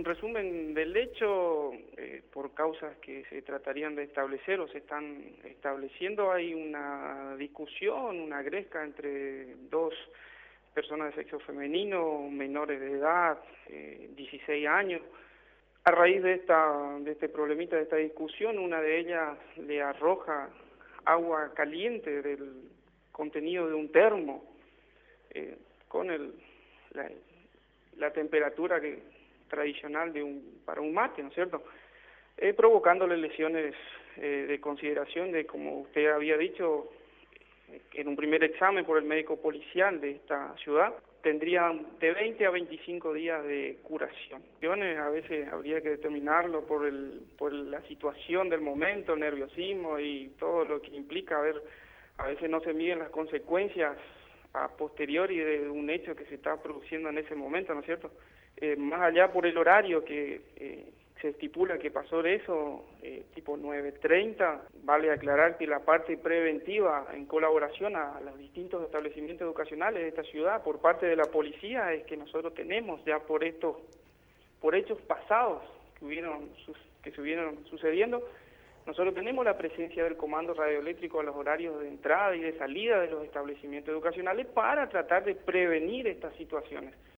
resumen del hecho, por causas que se tratarían de establecer o se están estableciendo, hay una discusión, una gresca entre dos personas de sexo femenino, menores de edad, 16 años. A raíz de este problemita, de esta discusión, una de ellas le arroja agua caliente del contenido de un termo, con la temperatura tradicional para un mate, ¿no es cierto? Provocándole lesiones de consideración de, como usted había dicho, en un primer examen por el médico policial de esta ciudad, tendrían de 20 a 25 días de curación. A veces habría que determinarlo por la situación del momento, el nerviosismo y todo lo que implica. A veces no se miden las consecuencias a posteriori de un hecho que se está produciendo en ese momento, ¿no es cierto? Más allá por el horario que se estipula que pasó de eso, tipo 9:30, vale aclarar que la parte preventiva en colaboración a los distintos establecimientos educacionales de esta ciudad por parte de la policía es que nosotros tenemos ya por hechos pasados que se hubieron sucediendo, nosotros tenemos la presencia del comando radioeléctrico a los horarios de entrada y de salida de los establecimientos educacionales para tratar de prevenir estas situaciones.